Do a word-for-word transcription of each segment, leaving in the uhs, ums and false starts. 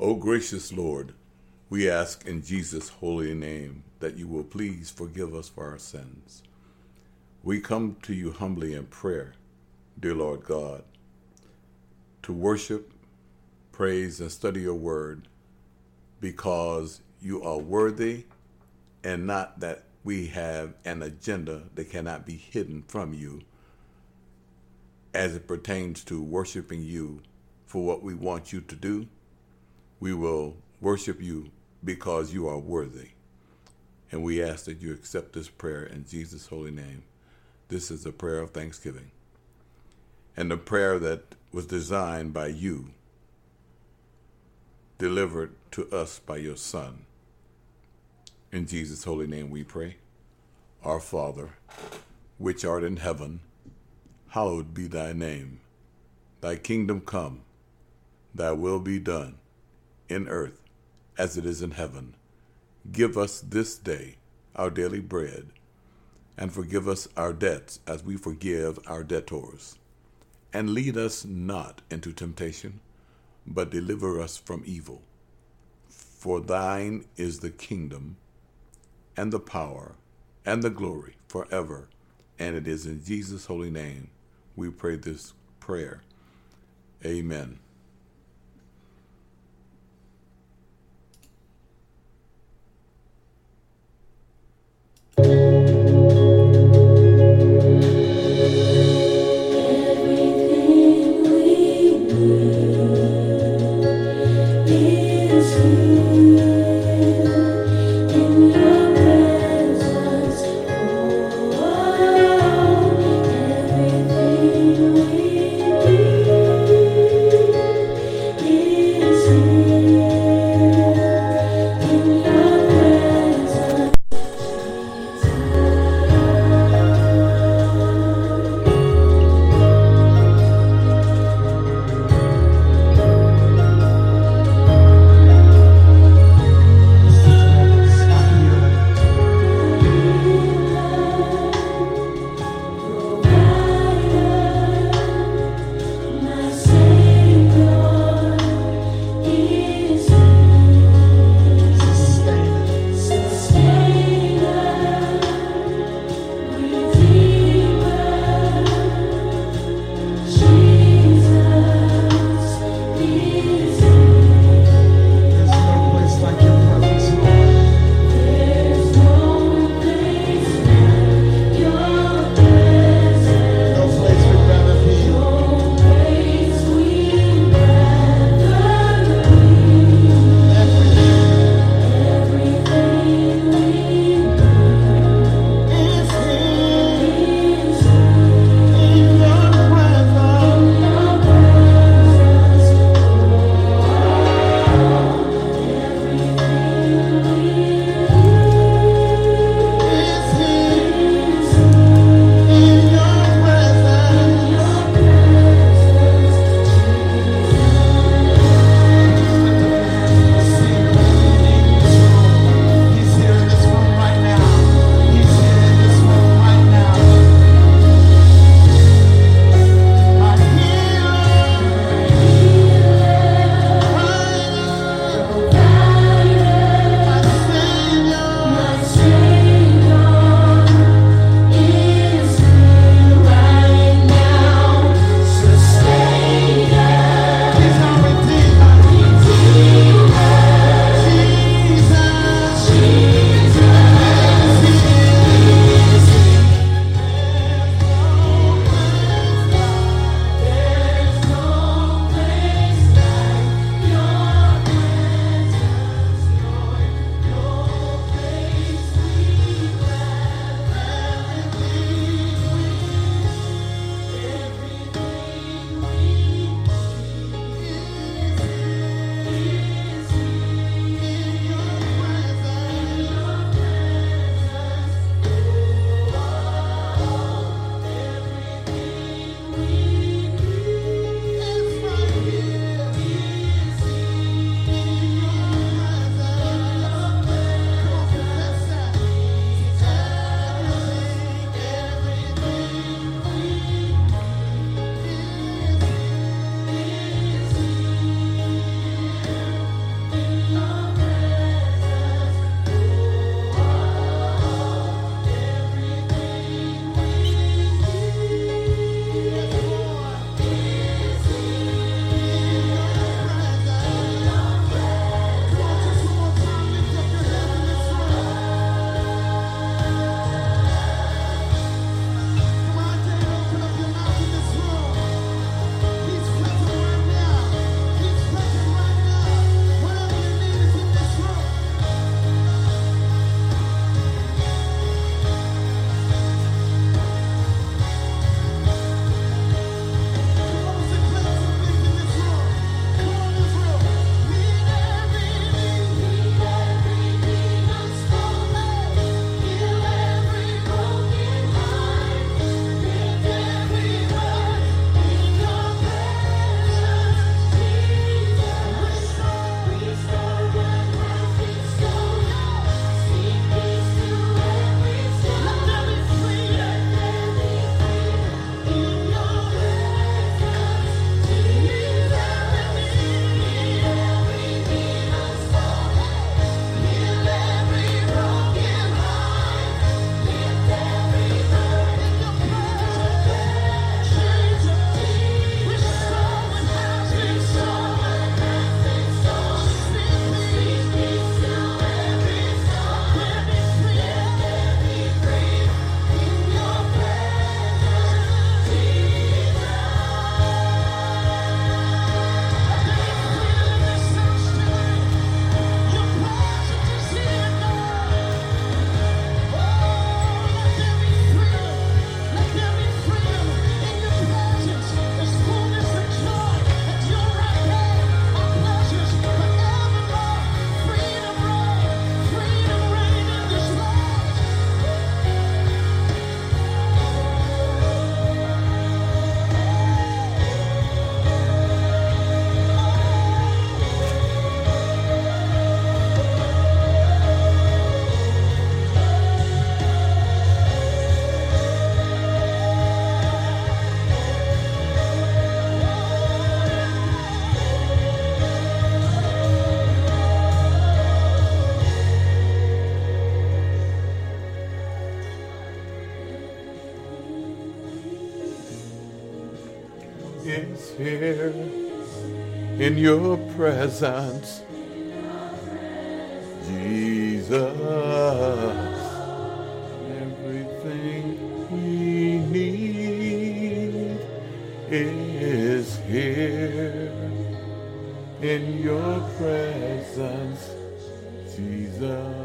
O gracious Lord, we ask in Jesus' holy name that you will please forgive us for our sins. We come to you humbly in prayer, dear Lord God, to worship, praise, and study your word because you are worthy, and not that we have an agenda that cannot be hidden from you as it pertains to worshiping you for what we want you to do. We will worship you because you are worthy. And we ask that you accept this prayer in Jesus' holy name. This is a prayer of thanksgiving, and a prayer that was designed by you, delivered to us by your Son. In Jesus' holy name we pray. Our Father, which art in heaven, hallowed be thy name. Thy kingdom come, thy will be done, in earth as it is in heaven. Give us this day our daily bread, and forgive us our debts as we forgive our debtors. And lead us not into temptation, but deliver us from evil. For thine is the kingdom, and the power, and the glory forever. And it is in Jesus' holy name we pray this prayer. Amen. is here in your presence, Jesus. Everything we need is here in your presence, Jesus.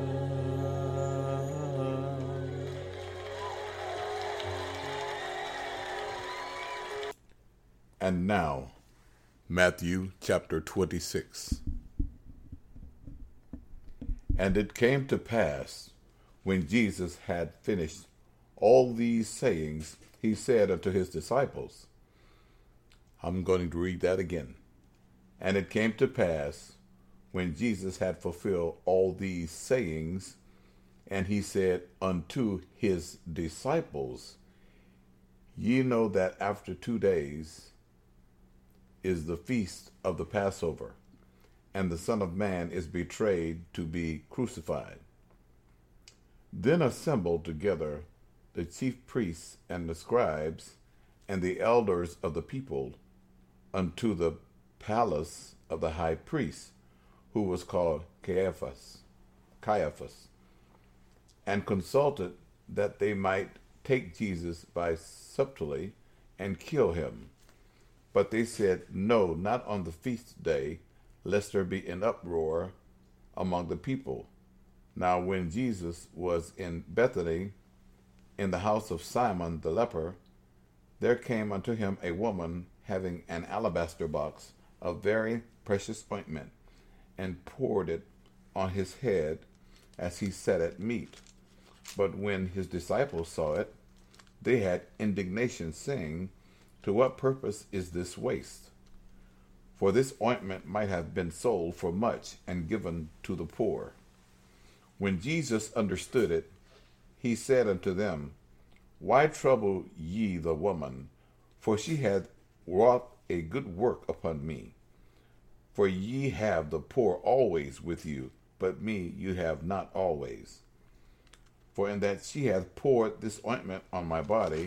And now, Matthew chapter twenty-six. And it came to pass, when Jesus had finished all these sayings, he said unto his disciples, I'm going to read that again. And it came to pass, when Jesus had fulfilled all these sayings, and he said unto his disciples, Ye know that after two days is the feast of the Passover, and the Son of Man is betrayed to be crucified. Then assembled together the chief priests and the scribes and the elders of the people unto the palace of the high priest, who was called Caiaphas, Caiaphas, and consulted that they might take Jesus by subtlety and kill him. But they said, No, not on the feast day, lest there be an uproar among the people. Now when Jesus was in Bethany, in the house of Simon the leper, there came unto him a woman having an alabaster box of very precious ointment, and poured it on his head as he sat at meat. But when his disciples saw it, they had indignation, saying, To what purpose is this waste? For this ointment might have been sold for much and given to the poor. When Jesus understood it, he said unto them, Why trouble ye the woman? For she hath wrought a good work upon me. For ye have the poor always with you, but me you have not always. For in that she hath poured this ointment on my body,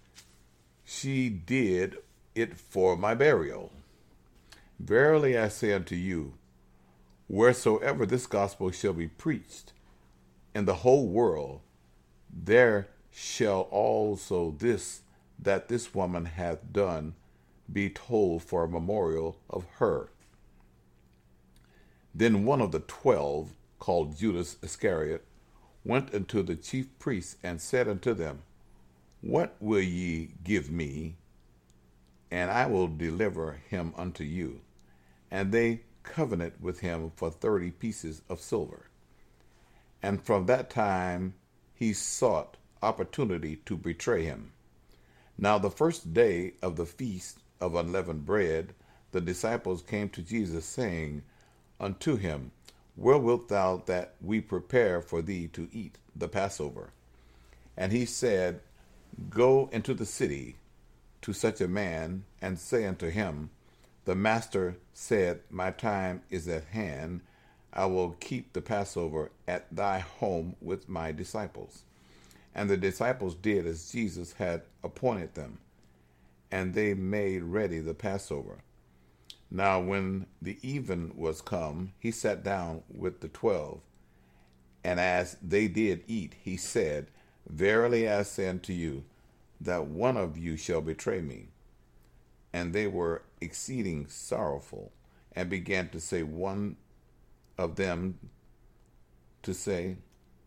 she did it for my burial. Verily I say unto you, wheresoever this gospel shall be preached in the whole world, there shall also this that this woman hath done be told for a memorial of her. Then one of the twelve, called Judas Iscariot, went unto the chief priests and said unto them, What will ye give me, and I will deliver him unto you? And they covenanted with him for thirty pieces of silver. And from that time he sought opportunity to betray him. Now the first day of the feast of unleavened bread, the disciples came to Jesus, saying unto him, Where wilt thou that we prepare for thee to eat the Passover? And he said, Go into the city to such a man, and say unto him, The master said, My time is at hand. I will keep the Passover at thy home with my disciples. And the disciples did as Jesus had appointed them, and they made ready the Passover. Now when the even was come, he sat down with the twelve. And as they did eat, he said, Verily I say unto you, that one of you shall betray me. And they were exceeding sorrowful, and began to say one of them to say,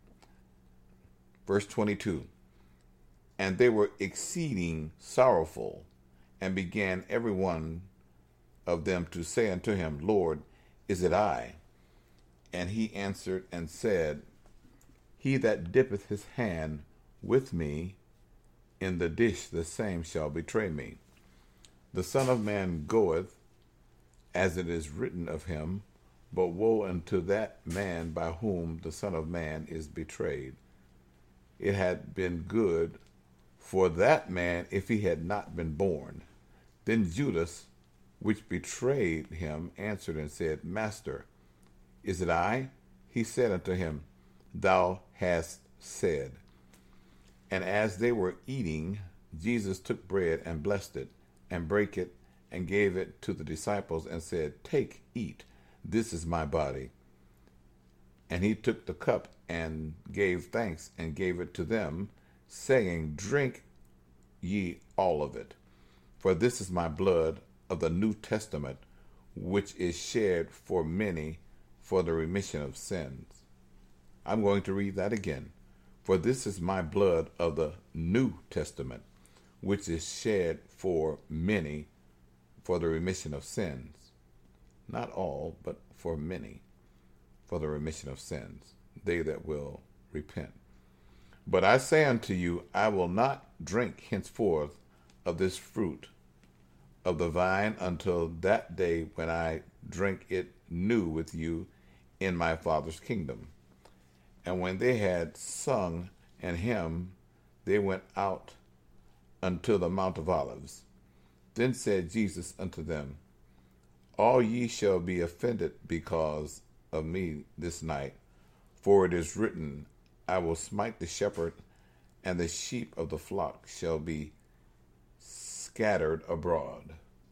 verse twenty-two, And they were exceeding sorrowful, and began every one of them to say unto him, Lord, is it I? And he answered and said, He that dippeth his hand with me in the dish, the same shall betray me. The Son of Man goeth, as it is written of him, but woe unto that man by whom the Son of Man is betrayed. It had been good for that man if he had not been born. Then Judas, which betrayed him, answered and said, Master, is it I? He said unto him, Thou hast said. And as they were eating, Jesus took bread and blessed it, and brake it, and gave it to the disciples and said, "Take, eat, this is my body." And he took the cup and gave thanks and gave it to them, saying, "Drink ye all of it, for this is my blood of the New Testament, which is shed for many for the remission of sins." I'm going to read that again. "For this is my blood of the New Testament, which is shed for many for the remission of sins." Not all, but for many, for the remission of sins, they that will repent. "But I say unto you, I will not drink henceforth of this fruit of the vine until that day when I drink it new with you in my Father's kingdom." And when they had sung an hymn, they went out unto the Mount of Olives. Then said Jesus unto them, "All ye shall be offended because of me this night, for it is written, I will smite the shepherd, and the sheep of the flock shall be scattered abroad."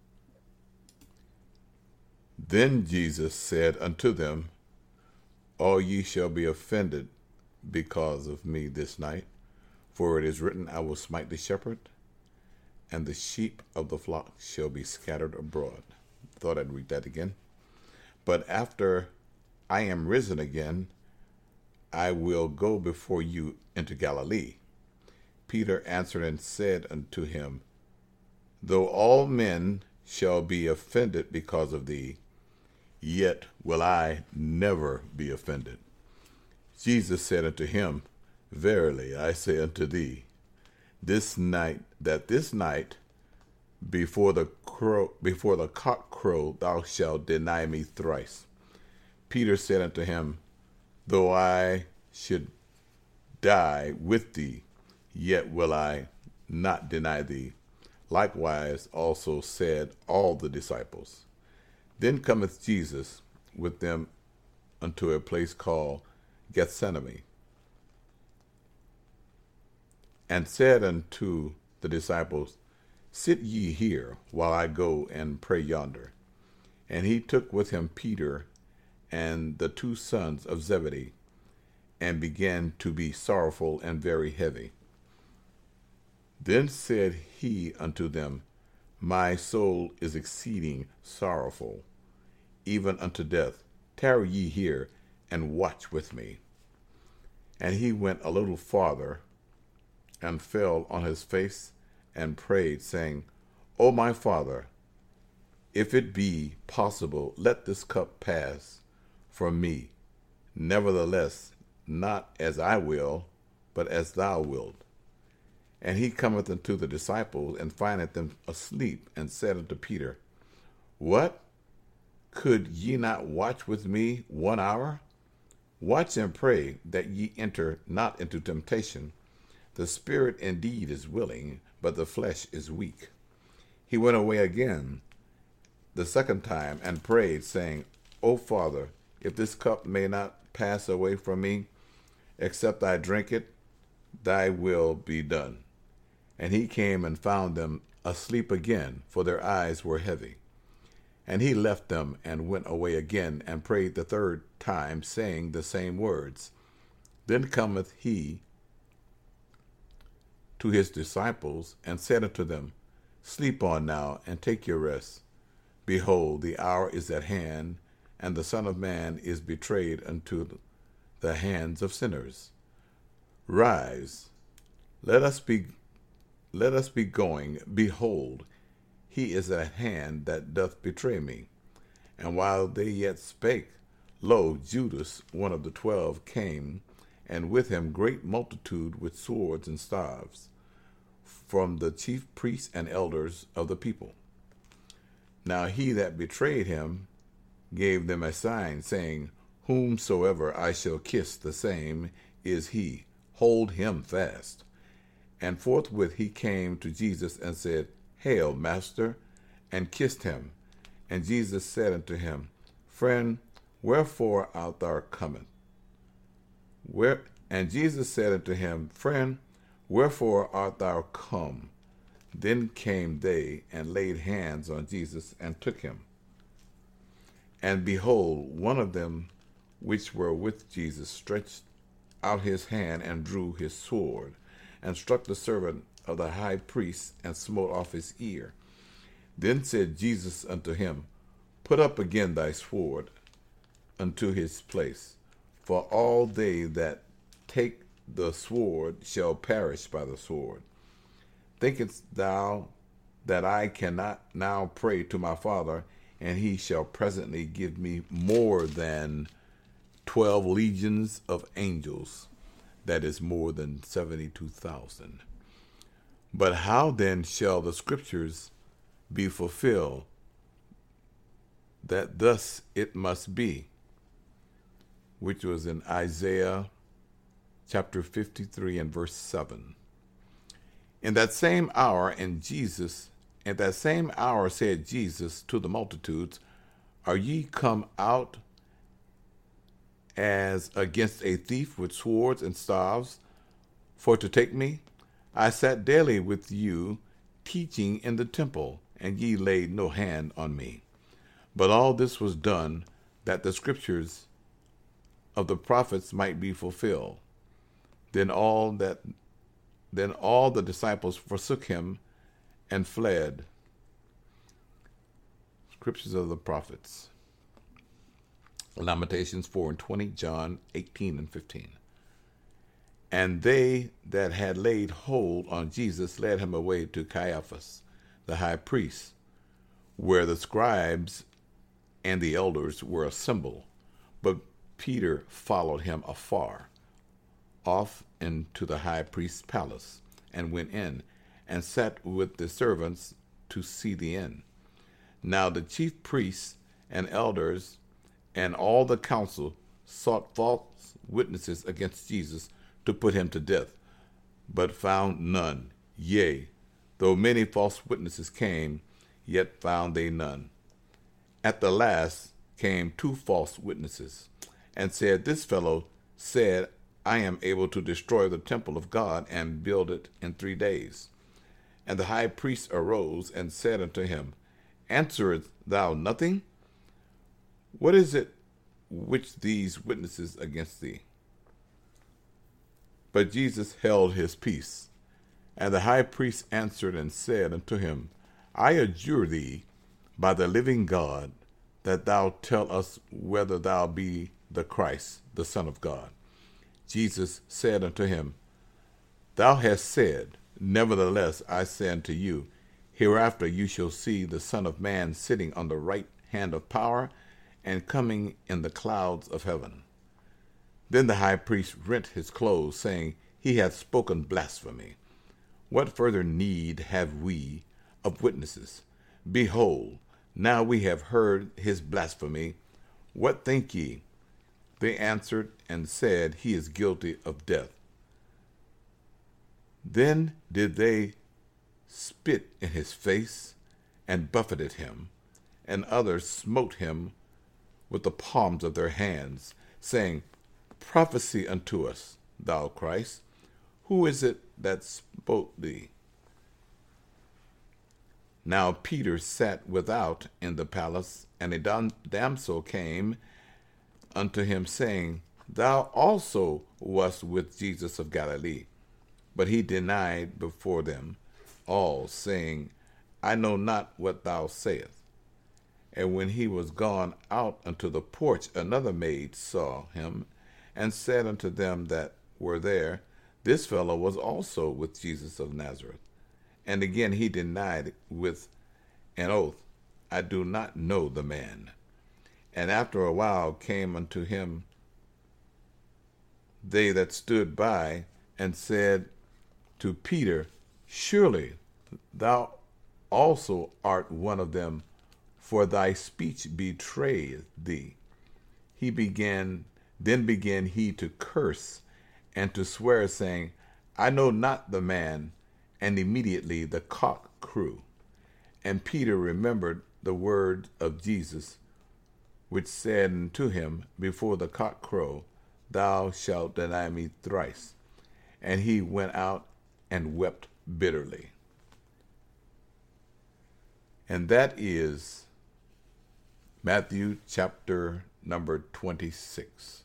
Then Jesus said unto them, "All ye shall be offended because of me this night, for it is written, I will smite the shepherd, and the sheep of the flock shall be scattered abroad." Thought I'd read that again. "But after I am risen again, I will go before you into Galilee." Peter answered and said unto him, "Though all men shall be offended because of thee, yet will I never be offended." Jesus said unto him, "Verily I say unto thee, this night, that this night, before the crow, before the cock crow, thou shalt deny me thrice." Peter said unto him, "Though I should die with thee, yet will I not deny thee." Likewise also said all the disciples. Then cometh Jesus with them unto a place called Gethsemane, and said unto the disciples, "Sit ye here, while I go and pray yonder." And he took with him Peter and the two sons of Zebedee, and began to be sorrowful and very heavy. Then said he unto them, "My soul is exceeding sorrowful, even unto death. Tarry ye here, and watch with me." And he went a little farther, and fell on his face, and prayed, saying, "O my Father, if it be possible, let this cup pass from me. Nevertheless, not as I will, but as thou wilt." And he cometh unto the disciples, and findeth them asleep, and said unto Peter, "What? Could ye not watch with me one hour? Watch and pray, that ye enter not into temptation. The spirit indeed is willing, but the flesh is weak." He went away again the second time, and prayed, saying, "O Father, if this cup may not pass away from me, except I drink it, thy will be done." And he came and found them asleep again, for their eyes were heavy. And he left them, and went away again, and prayed the third time, saying the same words. Then cometh he to his disciples, and said unto them, "Sleep on now, and take your rest. Behold, the hour is at hand, and the Son of Man is betrayed unto the hands of sinners. Rise, let us be let us be going. Behold, he is at hand that doth betray me." And while they yet spake, lo, Judas, one of the twelve, came, and with him great multitude with swords and staves, from the chief priests and elders of the people. Now he that betrayed him gave them a sign, saying, "Whomsoever I shall kiss, the same is he. Hold him fast." And forthwith he came to Jesus, and said, "Hail, Master," and kissed him. And Jesus said unto him, "Friend, wherefore art thou coming?" Where and Jesus said unto him, "Friend, wherefore art thou come?" Then came they and laid hands on Jesus and took him. And behold, one of them which were with Jesus stretched out his hand and drew his sword, and struck the servant of the high priest, and smote off his ear. Then said Jesus unto him, Put up again thy sword unto his place, for all they that take the sword shall perish by the sword. Thinkest thou that I cannot now pray to my Father, and he shall presently give me more than twelve legions of angels? That is more than seventy-two thousand. But how then shall the scriptures be fulfilled, that thus it must be? Which was in Isaiah chapter fifty-three and verse seven. In that same hour, and Jesus, in that same hour said Jesus to the multitudes, Are ye come out as against a thief with swords and staves, for to take me? I sat daily with you, teaching in the temple, and ye laid no hand on me. But all this was done, that the scriptures of the prophets might be fulfilled. Then all that then all the disciples forsook him and fled. Scriptures of the prophets. Lamentations four and twenty, John eighteen and fifteen. And they that had laid hold on Jesus led him away to Caiaphas, the high priest, where the scribes and the elders were assembled. But Peter followed him afar off into the high priest's palace, and went in, and sat with the servants to see the end. Now the chief priests and elders and all the council sought false witnesses against Jesus to put him to death, but found none. Yea, though many false witnesses came, yet found they none. At the last came two false witnesses, and said, This fellow said, I am able to destroy the temple of God and build it in three days. And the high priest arose and said unto him, Answerest thou nothing? What is it which these witnesses against thee? But Jesus held his peace. And the high priest answered and said unto him, I adjure thee by the living God, that thou tell us whether thou be the Christ, the Son of God. Jesus said unto him, Thou hast said, Nevertheless I say unto you, hereafter you shall see the Son of Man sitting on the right hand of power, and coming in the clouds of heaven. Then the high priest rent his clothes, saying, He hath spoken blasphemy. What further need have we of witnesses? Behold, now we have heard his blasphemy. What think ye? They answered and said, He is guilty of death. Then did they spit in his face and buffeted him, and others smote him with the palms of their hands, saying, Prophesy unto us, thou Christ. Who is it that smote thee? Now Peter sat without in the palace, and a dam- damsel came unto him, saying, Thou also wast with Jesus of Galilee. But he denied before them all, saying, I know not what thou sayest. And when he was gone out unto the porch, another maid saw him, and said unto them that were there, This fellow was also with Jesus of Nazareth. And again he denied with an oath, I do not know the man. And after a while came unto him they that stood by, and said to Peter, Surely thou also art one of them, for thy speech betrayeth thee. He began, then began he to curse and to swear, saying, I know not the man. And immediately the cock crew. And Peter remembered the word of Jesus, which said unto him, Before the cock crow, thou shalt deny me thrice. And he went out and wept bitterly. And that is Matthew chapter number twenty-six.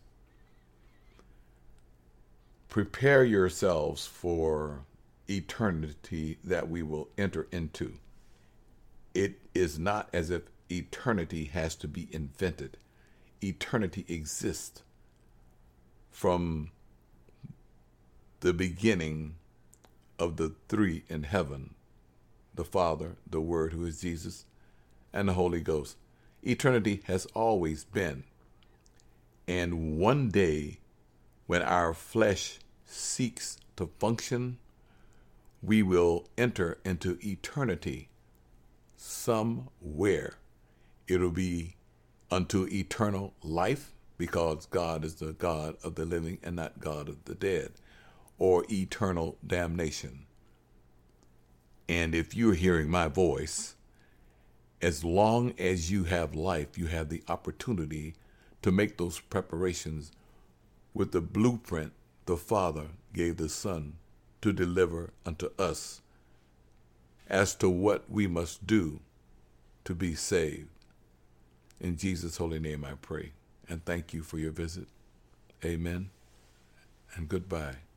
Prepare yourselves for eternity that we will enter into. It is not as if eternity has to be invented. Eternity exists from the beginning of the three in heaven, the Father, the Word, who is Jesus, and the Holy Ghost. Eternity has always been. And one day, when our flesh seeks to function, we will enter into eternity somewhere. It'll be unto eternal life, because God is the God of the living and not God of the dead, or eternal damnation. And if you're hearing my voice, as long as you have life, you have the opportunity to make those preparations with the blueprint the Father gave the Son to deliver unto us as to what we must do to be saved. In Jesus' holy name I pray, and thank you for your visit. Amen, and goodbye.